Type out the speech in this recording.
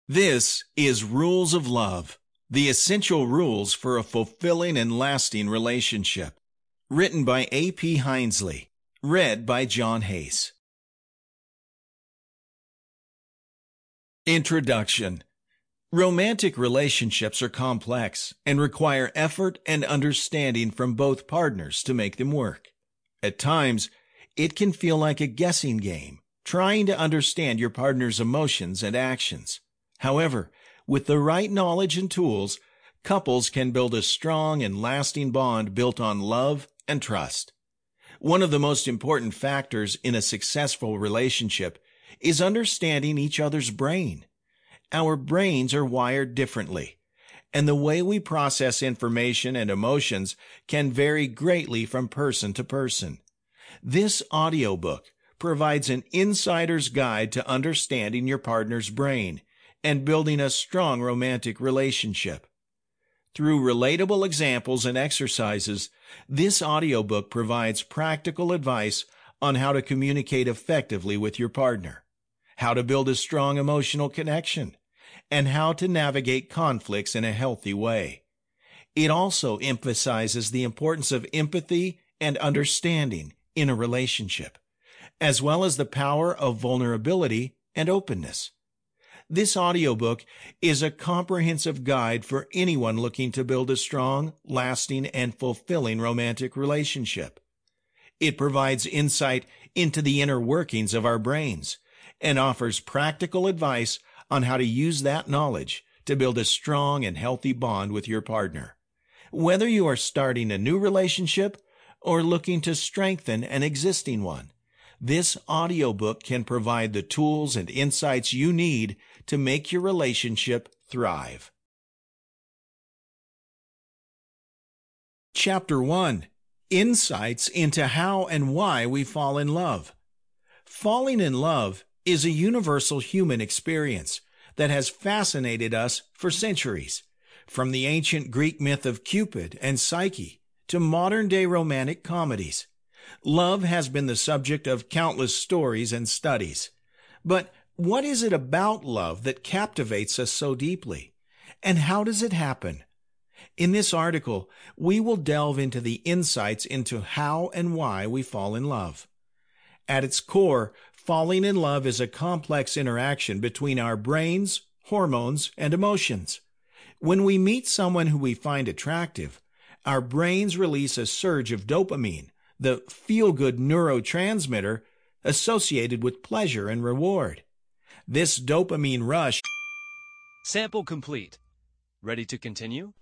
This is Rules of Love, the essential rules for a fulfilling and lasting relationship. Written by A.P. Hinesley. Read by John Hayes. Introduction. Romantic relationships are complex and require effort and understanding from both partners to make them work. At times, it can feel like a guessing game, trying to understand your partner's emotions and actions. However, with the right knowledge and tools, couples can build a strong and lasting bond built on love and trust. One of the most important factors in a successful relationship is understanding each other's brain. Our brains are wired differently, and the way we process information and emotions can vary greatly from person to person. This audiobook provides an insider's guide to understanding your partner's brain and building a strong romantic relationship. Through relatable examples and exercises, this audiobook provides practical advice on how to communicate effectively with your partner, how to build a strong emotional connection, and how to navigate conflicts in a healthy way. It also emphasizes the importance of empathy and understanding in a relationship, as well as the power of vulnerability and openness. This audiobook is a comprehensive guide for anyone looking to build a strong, lasting, and fulfilling romantic relationship. It provides insight into the inner workings of our brains and offers practical advice on how to use that knowledge to build a strong and healthy bond with your partner. Whether you are starting a new relationship or looking to strengthen an existing one, this audiobook can provide the tools and insights you need to make your relationship thrive. Chapter 1. Insights into how and why we fall in love. Falling in love is a universal human experience that has fascinated us for centuries, from the ancient Greek myth of Cupid and Psyche to modern-day romantic comedies. Love has been the subject of countless stories and studies. But what is it about love that captivates us so deeply? And how does it happen? In this article, we will delve into the insights into how and why we fall in love. At its core, falling in love is a complex interaction between our brains, hormones, and emotions. When we meet someone who we find attractive, our brains release a surge of dopamine, the feel-good neurotransmitter associated with pleasure and reward. This dopamine rush. Sample complete. Ready to continue?